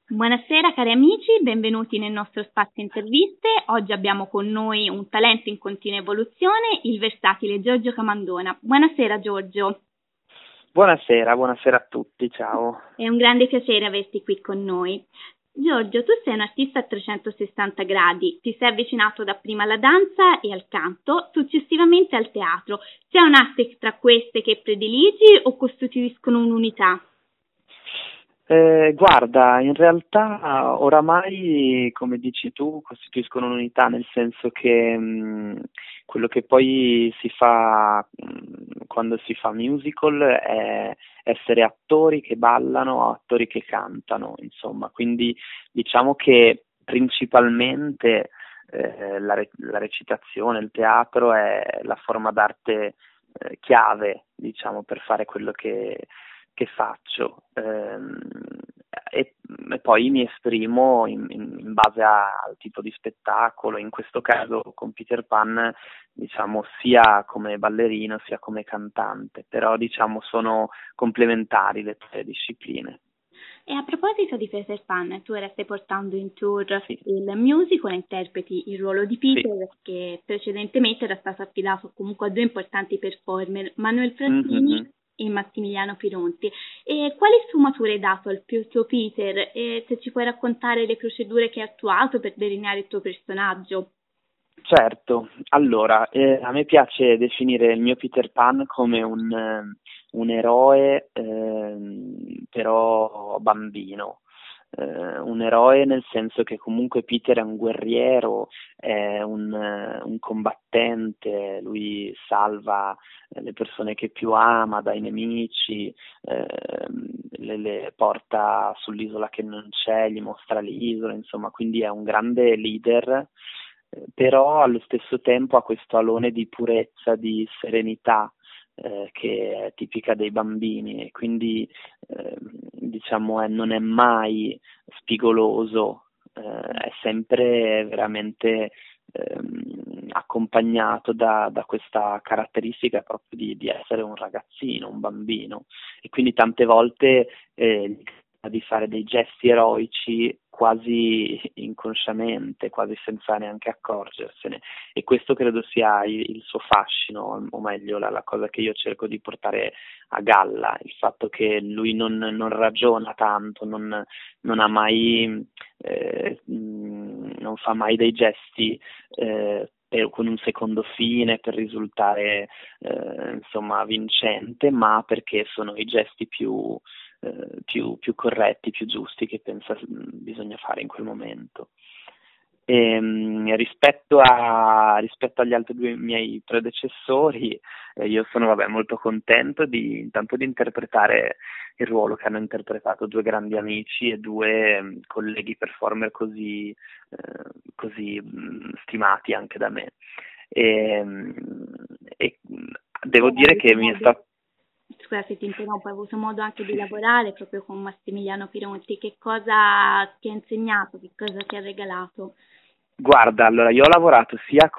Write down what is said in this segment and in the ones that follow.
Buonasera cari amici, benvenuti nel nostro spazio interviste. Oggi abbiamo con noi un talento in continua evoluzione, il versatile Giorgio Camandona. Buonasera Giorgio. Buonasera a tutti, ciao. È un grande piacere averti qui con noi. Giorgio, tu sei un artista a 360 gradi, ti sei avvicinato dapprima alla danza e al canto, successivamente al teatro. C'è un'arte tra queste che prediligi o costituiscono un'unità? Guarda, in realtà oramai, come dici tu, costituiscono un'unità, nel senso che quello che poi si fa quando si fa musical è essere attori che ballano o attori che cantano, insomma, quindi diciamo che principalmente la recitazione, il teatro è la forma d'arte chiave, diciamo, per fare quello che faccio, e poi mi esprimo in base al tipo di spettacolo. In questo caso con Peter Pan, diciamo, sia come ballerino sia come cantante, però diciamo sono complementari le tre discipline. E a proposito di Peter Pan, tu ora stai portando in tour Sì, il musical, interpreti il ruolo di sì. Peter, che precedentemente era stato affidato comunque a due importanti performer, Manuel Frattini Mhm. e Massimiliano Pironti. E quali sfumature hai dato al tuo Peter? E se ci puoi raccontare le procedure che hai attuato per delineare il tuo personaggio? Certo, allora, a me piace definire il mio Peter Pan come un eroe, però bambino. Un eroe nel senso che comunque Peter è un guerriero, è un combattente, lui salva le persone che più ama dai nemici, le porta sull'isola che non c'è, gli mostra l'isola, insomma, quindi è un grande leader, però allo stesso tempo ha questo alone di purezza, di serenità, che è tipica dei bambini, e quindi diciamo non è mai spigoloso, è sempre veramente accompagnato da questa caratteristica proprio di essere un ragazzino, un bambino, e quindi tante volte gli capita di fare dei gesti eroici quasi inconsciamente, quasi senza neanche accorgersene, e questo credo sia il suo fascino, o meglio la cosa che io cerco di portare a galla, il fatto che lui non ragiona tanto, non ha mai, non fa mai dei gesti con un secondo fine per risultare insomma vincente, ma perché sono i gesti più corretti, più giusti che pensa bisogna fare in quel momento. Rispetto agli altri due miei predecessori, io sono molto contento intanto di interpretare il ruolo che hanno interpretato due grandi amici e due colleghi performer così stimati anche da me. E, devo dire che mi è stato... Scusa se ti interrompo, hai avuto modo anche di lavorare proprio con Massimiliano Pironti, che cosa ti ha insegnato, che cosa ti ha regalato? Guarda, allora io ho lavorato sia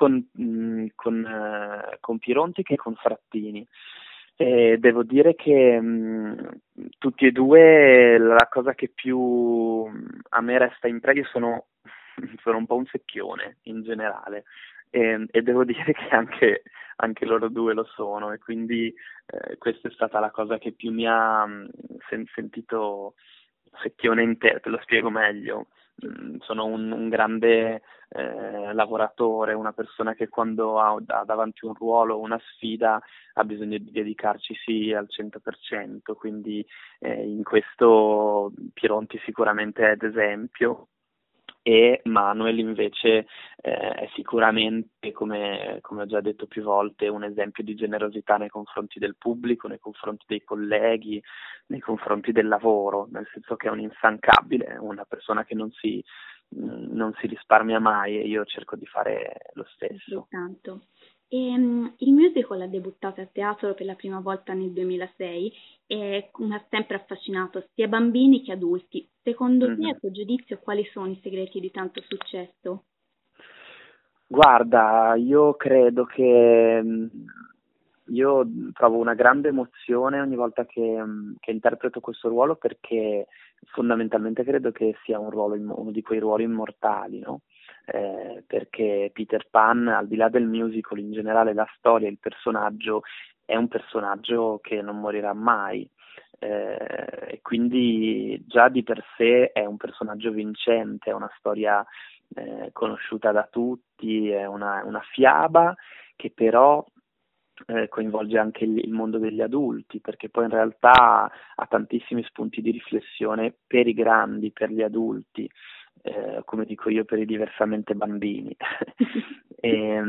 con Pironti che con Frattini, e devo dire che tutti e due la cosa che più a me resta impressa, io sono un po' un secchione in generale, e devo dire che anche loro due lo sono, e quindi questa è stata la cosa che più mi ha sentito secchione in te lo spiego meglio. Sono un grande lavoratore, una persona che quando ha davanti un ruolo, una sfida, ha bisogno di dedicarci sì al 100%, quindi in questo Pironti sicuramente è ad esempio, e Manuel invece è sicuramente, come ho già detto più volte, un esempio di generosità nei confronti del pubblico, nei confronti dei colleghi, nei confronti del lavoro, nel senso che è un instancabile, è una persona che non si risparmia mai, e io cerco di fare lo stesso. Tanto. Il musical ha debuttato a teatro per la prima volta nel 2006 e mi ha sempre affascinato sia bambini che adulti. Secondo te, a tuo giudizio, quali sono i segreti di tanto successo? Guarda, io credo che io provo una grande emozione ogni volta che interpreto questo ruolo, perché fondamentalmente credo che sia uno di quei ruoli immortali, no? Perché Peter Pan, al di là del musical, in generale la storia, il personaggio, è un personaggio che non morirà mai. E quindi già di per sé è un personaggio vincente, è una storia conosciuta da tutti, è una fiaba che però coinvolge anche il mondo degli adulti, perché poi in realtà ha tantissimi spunti di riflessione per i grandi, per gli adulti, come dico io, per i diversamente bambini. e,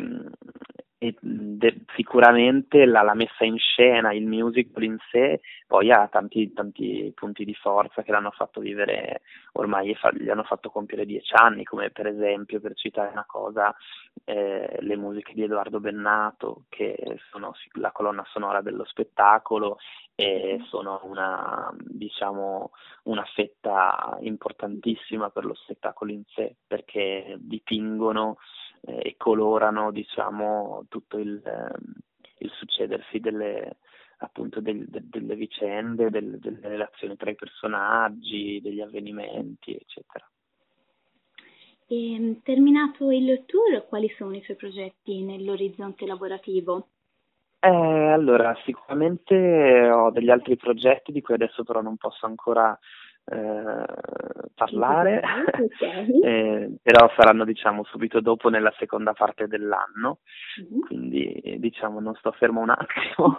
sicuramente la messa in scena, il musical in sé, poi ha tanti punti di forza che l'hanno fatto vivere, ormai gli hanno fatto compiere 10 anni, come per esempio, per citare una cosa, le musiche di Edoardo Bennato, che sono la colonna sonora dello spettacolo e sono diciamo, una fetta importantissima per lo spettacolo in sé, perché dipingono e colorano, diciamo, tutto il succedersi appunto delle vicende, delle relazioni tra i personaggi, degli avvenimenti, eccetera. E, terminato il tour, quali sono i suoi progetti nell'orizzonte lavorativo? Allora, sicuramente ho degli altri progetti di cui adesso però non posso ancora parlare, però saranno, diciamo, subito dopo, nella seconda parte dell'anno, quindi diciamo non sto fermo un attimo.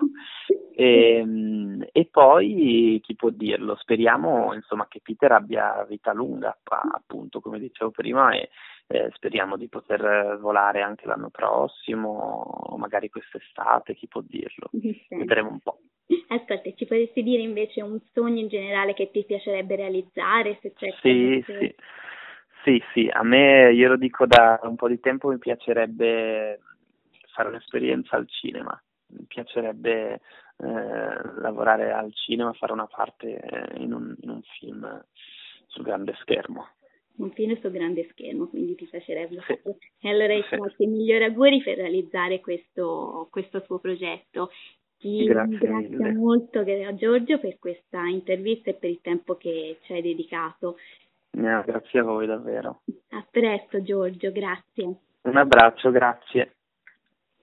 E poi, chi può dirlo, speriamo insomma che Peter abbia vita lunga, appunto, come dicevo prima, e speriamo di poter volare anche l'anno prossimo, magari quest'estate, chi può dirlo, vedremo un po'. Ascolta, ci potresti dire invece un sogno in generale che ti piacerebbe realizzare? Se c'è sì, a me, io lo dico da un po' di tempo, mi piacerebbe fare un'esperienza al cinema, mi piacerebbe lavorare al cinema, fare una parte in un film sul grande schermo. Un film sul grande schermo, quindi ti piacerebbe farlo. E allora i migliori auguri per realizzare questo tuo progetto. Ti ringrazio molto, Giorgio, per questa intervista e per il tempo che ci hai dedicato. Grazie a voi davvero. A presto, Giorgio, grazie. Un abbraccio, grazie.